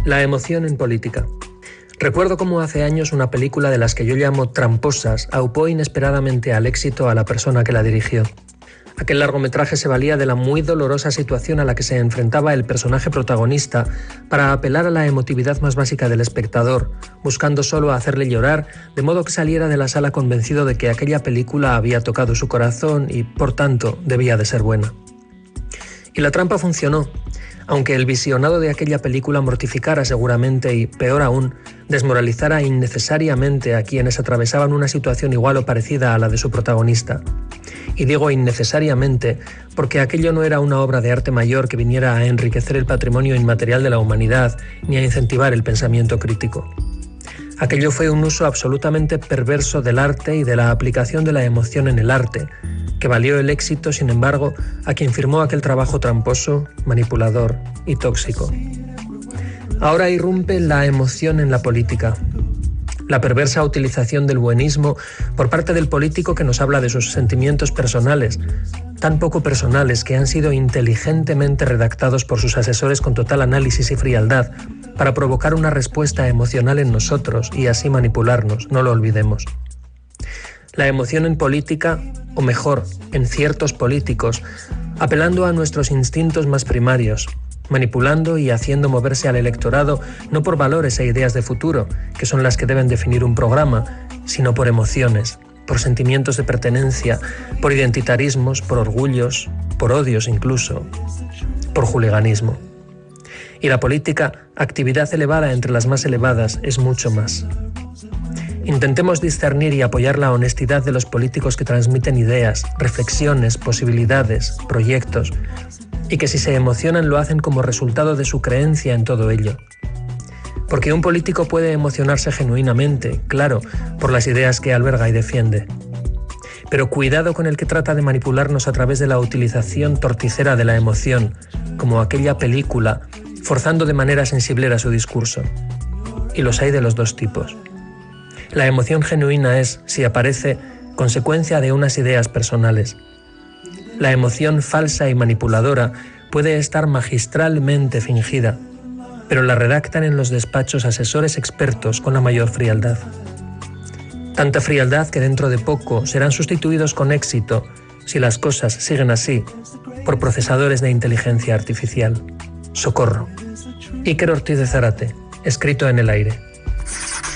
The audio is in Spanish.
La emoción en política. Recuerdo cómo hace años una película de las que yo llamo tramposas aupó inesperadamente al éxito a la persona que la dirigió. Aquel largometraje se valía de la muy dolorosa situación a la que se enfrentaba el personaje protagonista para apelar a la emotividad más básica del espectador, buscando solo hacerle llorar, de modo que saliera de la sala convencido de que aquella película había tocado su corazón y, por tanto, debía de ser buena. Y la trampa funcionó, aunque el visionado de aquella película mortificara seguramente y, peor aún, desmoralizara innecesariamente a quienes atravesaban una situación igual o parecida a la de su protagonista. Y digo innecesariamente porque aquello no era una obra de arte mayor que viniera a enriquecer el patrimonio inmaterial de la humanidad ni a incentivar el pensamiento crítico. Aquello fue un uso absolutamente perverso del arte y de la aplicación de la emoción en el arte, que valió el éxito, sin embargo, a quien firmó aquel trabajo tramposo, manipulador y tóxico. Ahora irrumpe la emoción en la política. La perversa utilización del buenismo por parte del político que nos habla de sus sentimientos personales, tan poco personales que han sido inteligentemente redactados por sus asesores con total análisis y frialdad para provocar una respuesta emocional en nosotros y así manipularnos, no lo olvidemos. La emoción en política, o mejor, en ciertos políticos, apelando a nuestros instintos más primarios, manipulando y haciendo moverse al electorado no por valores e ideas de futuro, que son las que deben definir un programa, sino por emociones, por sentimientos de pertenencia, por identitarismos, por orgullos, por odios incluso, por juliganismo. Y la política, actividad elevada entre las más elevadas, es mucho más. Intentemos discernir y apoyar la honestidad de los políticos que transmiten ideas, reflexiones, posibilidades, proyectos, y que si se emocionan lo hacen como resultado de su creencia en todo ello. Porque un político puede emocionarse genuinamente, claro, por las ideas que alberga y defiende. Pero cuidado con el que trata de manipularnos a través de la utilización torticera de la emoción, como aquella película, forzando de manera sensiblera su discurso. Y los hay de los dos tipos. La emoción genuina es, si aparece, consecuencia de unas ideas personales. La emoción falsa y manipuladora puede estar magistralmente fingida, pero la redactan en los despachos asesores expertos con la mayor frialdad. Tanta frialdad que dentro de poco serán sustituidos con éxito, si las cosas siguen así, por procesadores de inteligencia artificial. Socorro. Iker Ortiz de Zárate, escrito en el aire.